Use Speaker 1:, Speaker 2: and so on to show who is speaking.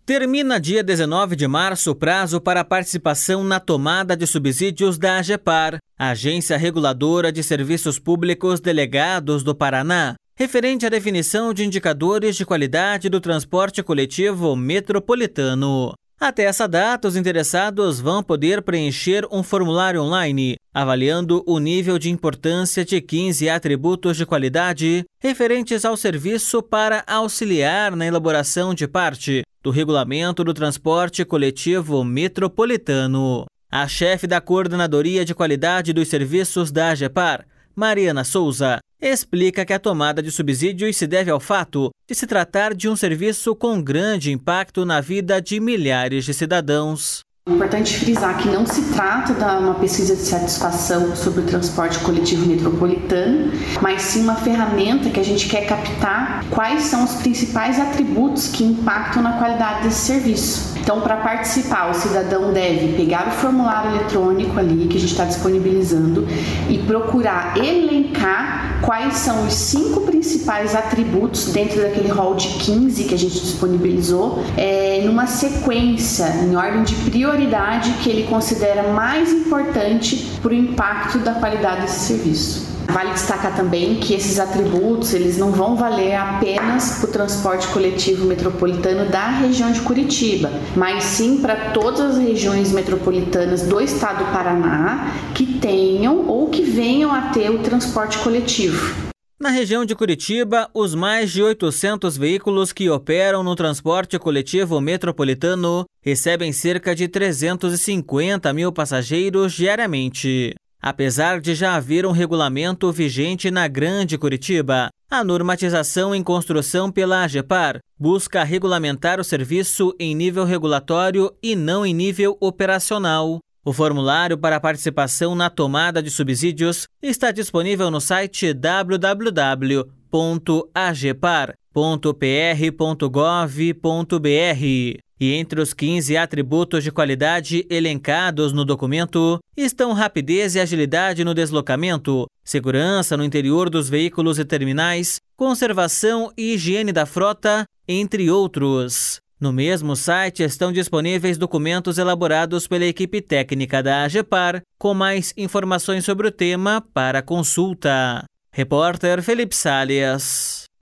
Speaker 1: Termina dia 19 de março o prazo para a participação na tomada de subsídios da AGEPAR, Agência Reguladora de Serviços Públicos Delegados do Paraná, referente à definição de indicadores de qualidade do transporte coletivo metropolitano. Até essa data, os interessados vão poder preencher um formulário online, avaliando o nível de importância de 15 atributos de qualidade referentes ao serviço para auxiliar na elaboração de parte do Regulamento do Transporte Coletivo Metropolitano. A chefe da Coordenadoria de Qualidade dos Serviços da AGEPAR, Mariana Souza, explica que a tomada de subsídios se deve ao fato de se tratar de um serviço com grande impacto na vida de milhares de cidadãos.
Speaker 2: É importante frisar que não se trata de uma pesquisa de satisfação sobre o transporte coletivo metropolitano, mas sim uma ferramenta que a gente quer captar quais são os principais atributos que impactam na qualidade desse serviço. Então, para participar, o cidadão deve pegar o formulário eletrônico ali que a gente está disponibilizando e procurar elencar quais são os 5 principais atributos dentro daquele rol de 15 que a gente disponibilizou, numa sequência, em ordem de prioridade que ele considera mais importante para o impacto da qualidade desse serviço. Vale destacar também que esses atributos eles não vão valer apenas para o transporte coletivo metropolitano da região de Curitiba, mas sim para todas as regiões metropolitanas do estado do Paraná que tenham ou que venham a ter o transporte coletivo.
Speaker 1: Na região de Curitiba, os mais de 800 veículos que operam no transporte coletivo metropolitano recebem cerca de 350 mil passageiros diariamente. Apesar de já haver um regulamento vigente na Grande Curitiba, a normatização em construção pela AGEPAR busca regulamentar o serviço em nível regulatório e não em nível operacional. O formulário para participação na tomada de subsídios está disponível no site www.agepar.pr.gov.br. E entre os 15 atributos de qualidade elencados no documento estão rapidez e agilidade no deslocamento, segurança no interior dos veículos e terminais, conservação e higiene da frota, entre outros. No mesmo site estão disponíveis documentos elaborados pela equipe técnica da AGEPAR, com mais informações sobre o tema para consulta. Repórter Felipe Salles.